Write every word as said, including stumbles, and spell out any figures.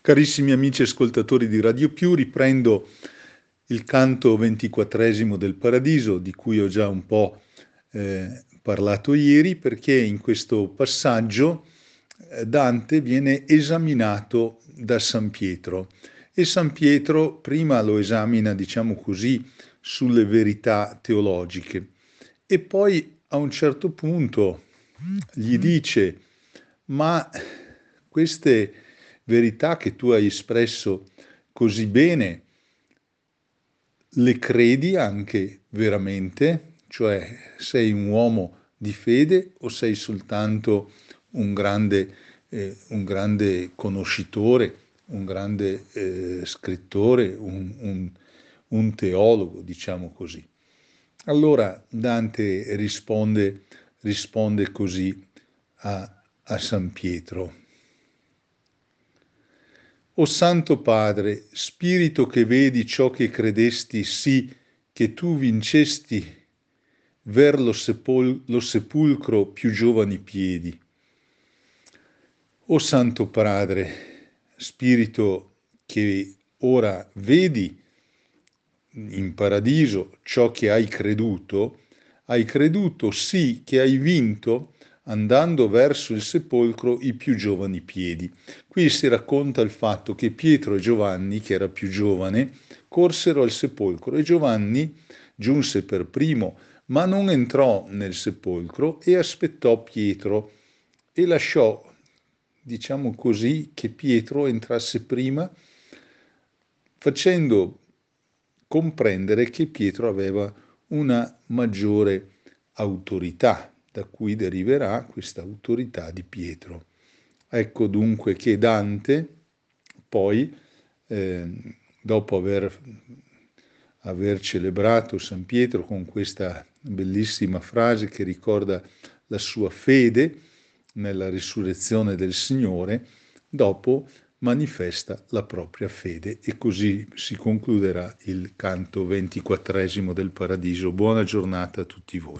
Carissimi amici ascoltatori di Radio Più, riprendo il canto ventiquattresimo del Paradiso, di cui ho già un po' eh, parlato ieri, perché in questo passaggio eh, Dante viene esaminato da San Pietro e San Pietro prima lo esamina, diciamo così, sulle verità teologiche e poi a un certo punto gli dice: ma queste verità che tu hai espresso così bene, le credi anche veramente? Cioè, sei un uomo di fede o sei soltanto un grande, eh, un grande conoscitore, un grande eh, scrittore, un, un, un teologo, diciamo così? Allora Dante risponde, risponde così a, a San Pietro: O Santo Padre, spirito che vedi ciò che credesti, sì che tu vincesti ver lo, sepol- lo sepulcro più giovani piedi. O Santo Padre, spirito che ora vedi in paradiso ciò che hai creduto, hai creduto sì che hai vinto andando verso il sepolcro i più giovani piedi. Qui si racconta il fatto che Pietro e Giovanni, che era più giovane, corsero al sepolcro e Giovanni giunse per primo, ma non entrò nel sepolcro e aspettò Pietro e lasciò, diciamo così, che Pietro entrasse prima, facendo comprendere che Pietro aveva una maggiore autorità, da cui deriverà questa autorità di Pietro. Ecco dunque che Dante poi, eh, dopo aver, aver celebrato San Pietro con questa bellissima frase che ricorda la sua fede nella risurrezione del Signore, dopo manifesta la propria fede e così si concluderà il canto ventiquattresimo del Paradiso. Buona giornata a tutti voi.